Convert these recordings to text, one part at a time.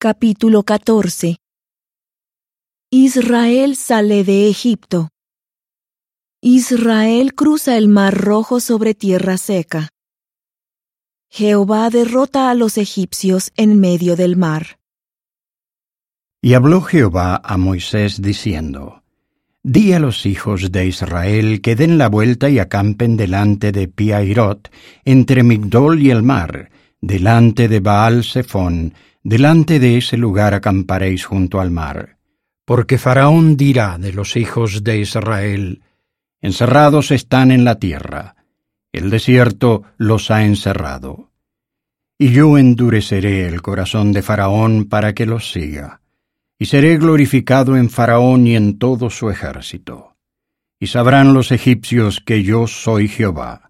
Capítulo 14. Israel sale de Egipto. Israel cruza el Mar Rojo sobre tierra seca. Jehová derrota a los egipcios en medio del mar. Y habló Jehová a Moisés diciendo: Di a los hijos de Israel que den la vuelta y acampen delante de Pi-hahirot, entre Migdol y el mar, delante de Baal-zephón, delante de ese lugar acamparéis junto al mar. Porque Faraón dirá de los hijos de Israel: Encerrados están en la tierra, el desierto los ha encerrado. Y yo endureceré el corazón de Faraón para que los siga, y seré glorificado en Faraón y en todo su ejército. Y sabrán los egipcios que yo soy Jehová.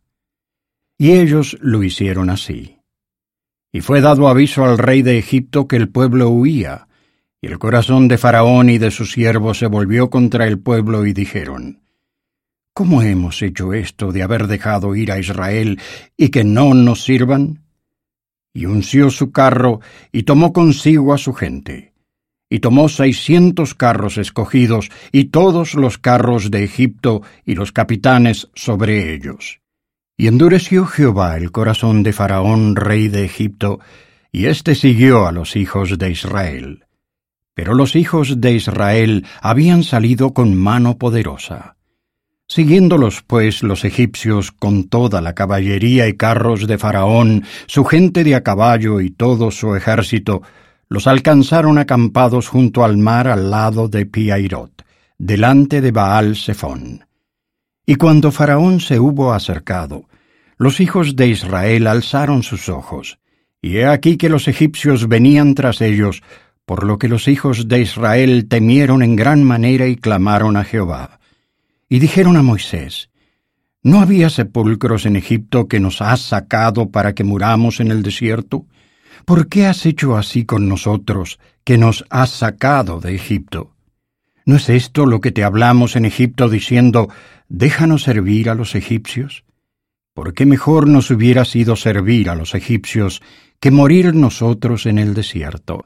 Y ellos lo hicieron así. Y fue dado aviso al rey de Egipto que el pueblo huía, y el corazón de Faraón y de sus siervos se volvió contra el pueblo y dijeron: ¿Cómo hemos hecho esto de haber dejado ir a Israel y que no nos sirvan? Y unció su carro y tomó consigo a su gente. Y tomó 600 carros escogidos y todos los carros de Egipto y los capitanes sobre ellos. Y endureció Jehová el corazón de Faraón, rey de Egipto, y éste siguió a los hijos de Israel. Pero los hijos de Israel habían salido con mano poderosa. Siguiéndolos pues los egipcios con toda la caballería y carros de Faraón, su gente de a caballo y todo su ejército, los alcanzaron acampados junto al mar al lado de Pi-hahirot, delante de Baal-zephón. Y cuando Faraón se hubo acercado, los hijos de Israel alzaron sus ojos, y he aquí que los egipcios venían tras ellos, por lo que los hijos de Israel temieron en gran manera y clamaron a Jehová. Y dijeron a Moisés: ¿No había sepulcros en Egipto que nos has sacado para que muramos en el desierto? ¿Por qué has hecho así con nosotros, que nos has sacado de Egipto? ¿No es esto lo que te hablamos en Egipto diciendo: déjanos servir a los egipcios? ¿Por qué mejor nos hubiera sido servir a los egipcios que morir nosotros en el desierto?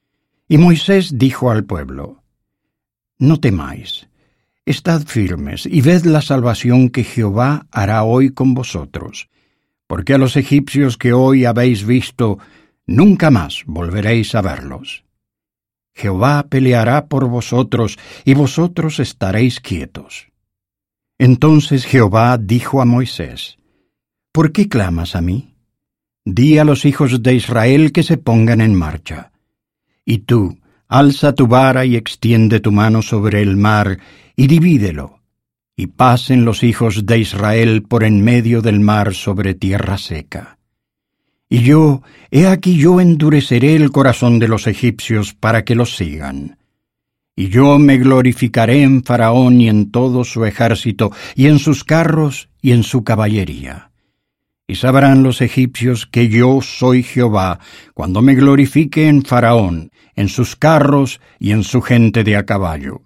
Y Moisés dijo al pueblo: No temáis. Estad firmes y ved la salvación que Jehová hará hoy con vosotros, porque a los egipcios que hoy habéis visto, nunca más volveréis a verlos. Jehová peleará por vosotros, y vosotros estaréis quietos. Entonces Jehová dijo a Moisés: ¿Por qué clamas a mí? Di a los hijos de Israel que se pongan en marcha. Y tú, alza tu vara y extiende tu mano sobre el mar, y divídelo, y pasen los hijos de Israel por en medio del mar sobre tierra seca. Y yo, he aquí yo endureceré el corazón de los egipcios para que los sigan. Y yo me glorificaré en Faraón y en todo su ejército, y en sus carros y en su caballería. Y sabrán los egipcios que yo soy Jehová, cuando me glorifique en Faraón, en sus carros y en su gente de a caballo.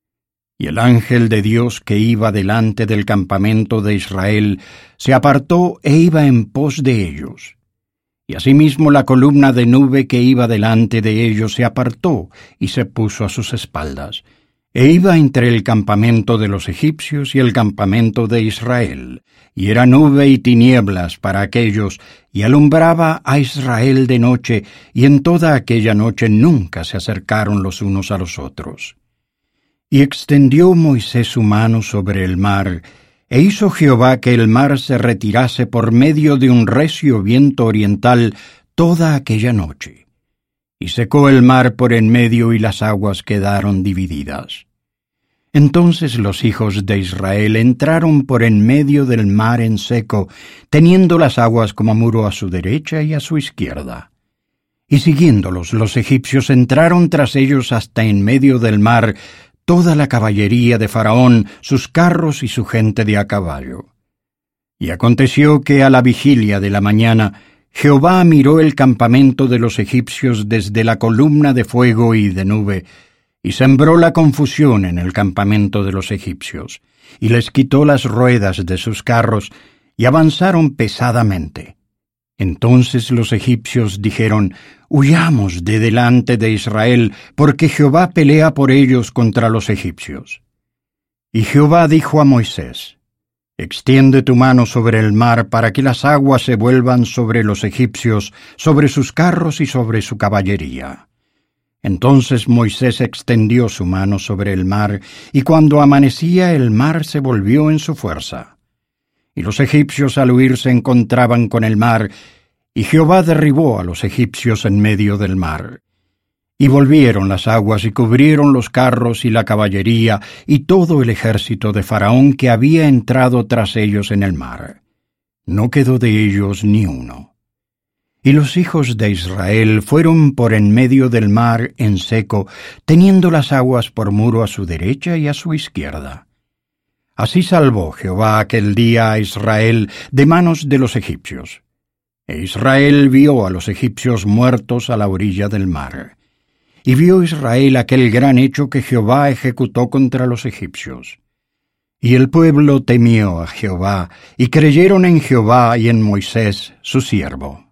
Y el ángel de Dios que iba delante del campamento de Israel se apartó e iba en pos de ellos. Y asimismo la columna de nube que iba delante de ellos se apartó y se puso a sus espaldas, e iba entre el campamento de los egipcios y el campamento de Israel, y era nube y tinieblas para aquellos, y alumbraba a Israel de noche, y en toda aquella noche nunca se acercaron los unos a los otros. Y extendió Moisés su mano sobre el mar, e hizo Jehová que el mar se retirase por medio de un recio viento oriental toda aquella noche. Y secó el mar por en medio y las aguas quedaron divididas. Entonces los hijos de Israel entraron por en medio del mar en seco, teniendo las aguas como muro a su derecha y a su izquierda. Y siguiéndolos los egipcios entraron tras ellos hasta en medio del mar, toda la caballería de Faraón, sus carros y su gente de a caballo. Y aconteció que a la vigilia de la mañana Jehová miró el campamento de los egipcios desde la columna de fuego y de nube, y sembró la confusión en el campamento de los egipcios, y les quitó las ruedas de sus carros, y avanzaron pesadamente. Entonces los egipcios dijeron: «Huyamos de delante de Israel, porque Jehová pelea por ellos contra los egipcios». Y Jehová dijo a Moisés: «Extiende tu mano sobre el mar para que las aguas se vuelvan sobre los egipcios, sobre sus carros y sobre su caballería». Entonces Moisés extendió su mano sobre el mar, y cuando amanecía el mar se volvió en su fuerza. Y los egipcios al huir se encontraban con el mar, y Jehová derribó a los egipcios en medio del mar. Y volvieron las aguas y cubrieron los carros y la caballería y todo el ejército de Faraón que había entrado tras ellos en el mar. No quedó de ellos ni uno. Y los hijos de Israel fueron por en medio del mar en seco, teniendo las aguas por muro a su derecha y a su izquierda. Así salvó Jehová aquel día a Israel de manos de los egipcios. E Israel vio a los egipcios muertos a la orilla del mar. Y vio Israel aquel gran hecho que Jehová ejecutó contra los egipcios. Y el pueblo temió a Jehová, y creyeron en Jehová y en Moisés su siervo.